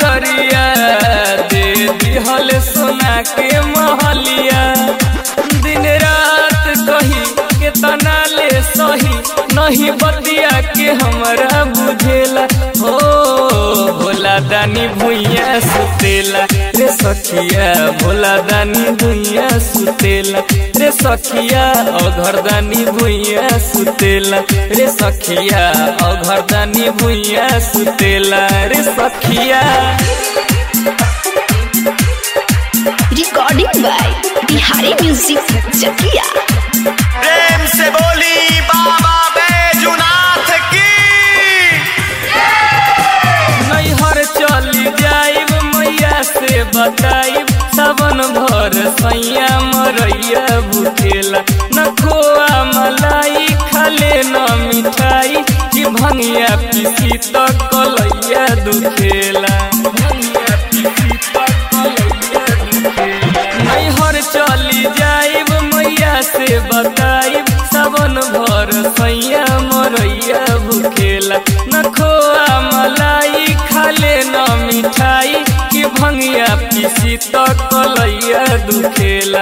नगरिया दे दिहल सोना के महलिया। दिन रात कही के तना ले सही नहीं बतिया के हमरा बुझेला हो। भोला दानी भुइया सुतेला रे सखिया, भोला दानी भुइया सुतेला रे सखिया, अघरदानी भुइया सुतेला रे सखिया, अघरदानी भुइया सुतेला रे सखिया। Recording by Bihari music Chakiya. प्रेम से बोली बाबा बैजूनाथ की। नैहर चली जाइब मैया से बताइब, सावन भर सैया मरैया भूखेला। न खोआ मलाई खाले न मिठाई, कि भंगिया पीसी त कलैया दुखेला। नैहर चली जाइब मैया से बताइब, सावन भर सैया मरैया भूखेला। न खोआ मलाई खाले न मिठाई, कि भंगिया पीसी त कलैया दुखेला।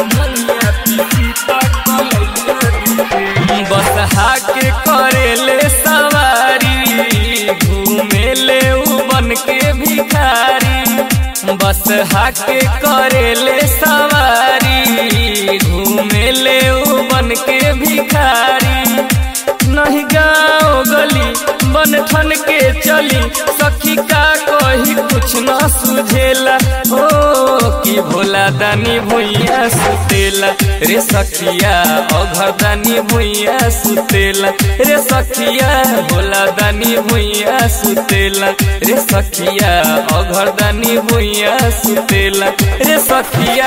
बसहा के करेले सवारी, घूमेले उ बन के भिखारी। बसहा के करेले सवारी, घूमेले उ बन के भिखारी। नहीं गाँव गली बन ठन के चली, सखी का कही कुछ न सुझेला हो। कि भोला दानी भुइया सुतेला रे सखिया, अघरदानी भुइया सुतेला रे सखिया, भोला दानी भुइया सुतेला रे सखिया, अघरदानी भुइया सुतेला रे सखिया।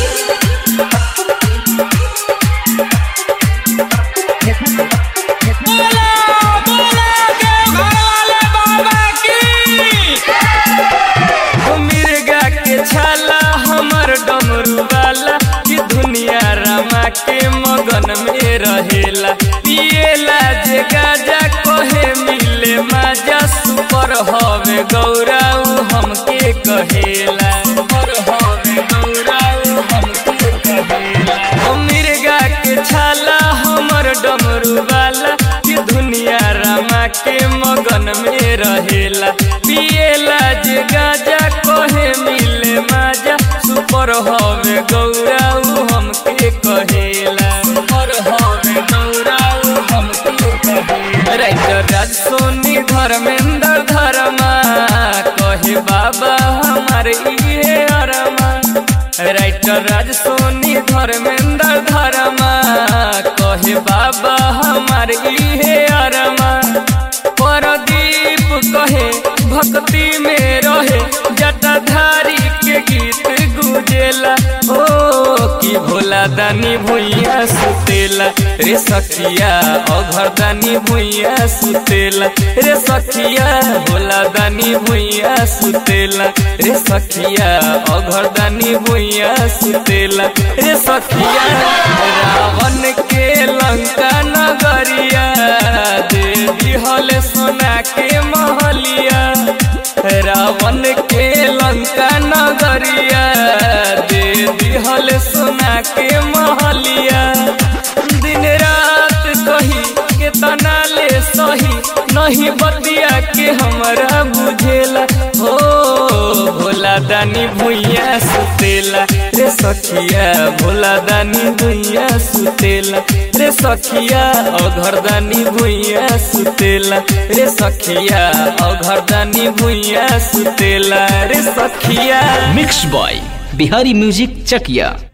मिर्गा के छाला हमर डमरू वाला, कि दुनिया रामा के मगन में रहेला। पिएला जे गाजा कहे मिले माजा, सुपर हवे गौरा उ हमके कहेला। मिर्गा के छाला हमर डमरू वाला, कि दुनिया रामा के मगन में रहेला। पिएला जे गाजा कहे मिले माजा, सुपर हवे गौरा उ हमके कहेला। राइटर राज सोनी धर्मेंद्र धर्मा, कहे बाबा हमारे इहे अरमा। राइटर राज सोनी धर्मेंद्र धर्मा, कहे बाबा हमारे इहे अरमा। परदीप कहे भक्ति में रहे, जटाधारी के गीत गुजेला हो। कि भोला दानी भुइया सुतेला रे सखिया, अघरदानी भुइया सुतेला रे सखिया, भोला दानी भुइया सुतेला रे सखिया, अघरदानी भुइया सुतेला रे सखिया। रावण के लंका नगरिया दे दिहल सोना के महलिया। रावण के लंका नगरिया दे दिहल सोना के महलिया। दिन रात कही के तना ले सही नहीं बतिया के हमरा बुझेला हो। भोला दानी भुइया सुतेला रे सखिया, भोला दानी भुइया सुतेला रे सखिया, अघरदानी भुइया सुतेला रे सखिया, अघरदानी भुइया सुतेला रे सखिया। Mix by Bihari music Chakiya.